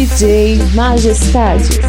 DJ Majestade.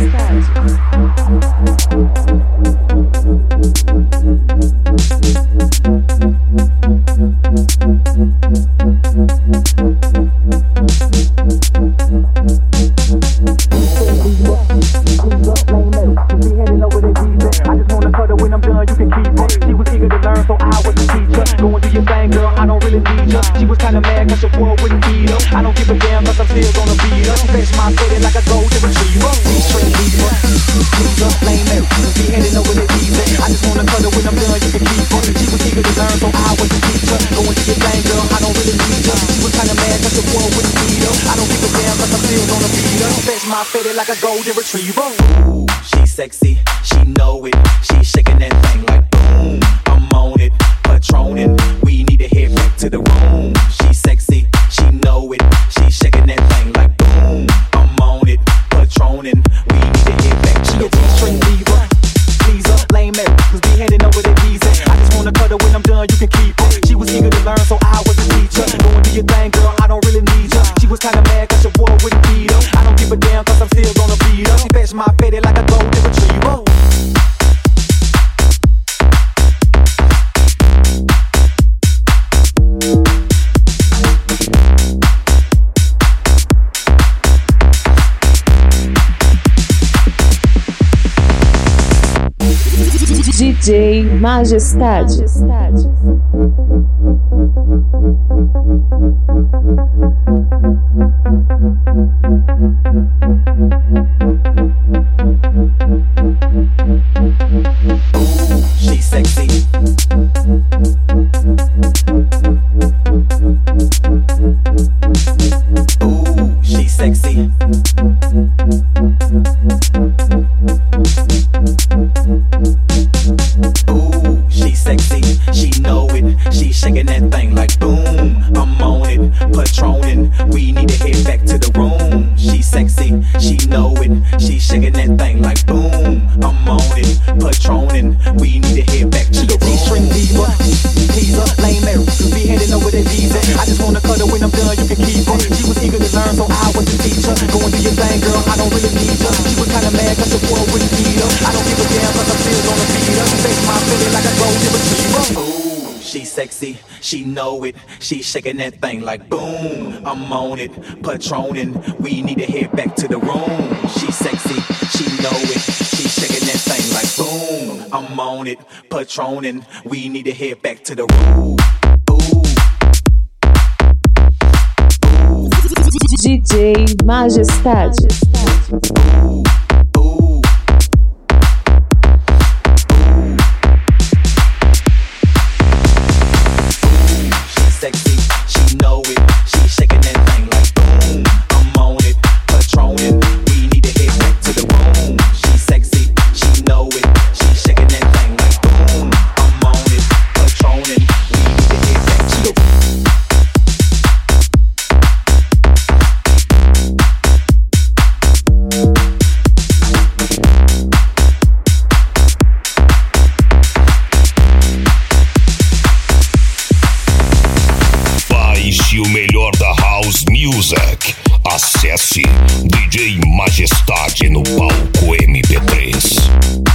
She was kinda mad cause your boy wouldn't beat her. I don't give a damn cause I'm still gonna beat her. Fetch my footy like a golden retriever. G-string leaver, pleaser, lame man. Be heading over the easy. I just wanna cut her when I'm done, you can keep her. She was eager to learn so I was a teacher. Going to your thing girl, I don't really need her. She was kinda mad cause your boy wouldn't beat her. I don't give a damn cause I'm still gonna beat her. Fetch my footy like a golden retriever. Ooh, she sexy, she know it. She shaking that thing like boom. I'm on it, patroning. We need to head back to the room. She sexy, she know it. She shaking that thing like boom. I'm on it, patroning. We need to head back to the room. G-string leaver, pleaser, lame man. Cause be heading over the easy. I just wanna cut her when I'm done, you can keep her. She was eager to learn so I was a teacher. Going do your thing girl, I don't really need her. She was kinda mad cause your boy wouldn't beat her. I don't give a damn cause I'm still gonna beat her. She fetched my fetty like a golden retriever. DJ Majestade. She sexy. Ooh, she sexy. Ooh, she sexy. She know it. She shaking that thing like boom. I'm on it, patroning. We need to head back to the room. She sexy. She know it. She shaking that thing like boom. I'm on it, patroning. We need to head back to the room. G-string diva, pleaser, lame man. Cause be heading over that easy. I just wanna cut her when I'm done, you can keep her. She was eager to learn so I was a teacher. Going do your thing girl, I don't really need her. She was kinda mad cause your boy wouldn't beat her. I don't give a damn cause I'm still gonna beat her. Face my fitty like a golden retriever. Ooh, she sexy, she know it. She shaking that thing like boom. I'm on it, patroning. We need to head back to the room. She sexy, she know it. She shaking that thing like boom. I'm on it, patroning. We need to head back to the room. Ooh. DJ Majestade. Ooh. Ooh. She sexy, she know it. She shaking that thing like boom. I'm on it, patroning. We need to head back to the room. She sexy, she know it. She shaking that thing like boom. I'm on it, patroning. We need to head back to the room. Baixe o melhor da House Music. Acesse DJ Majestade no palco MP3.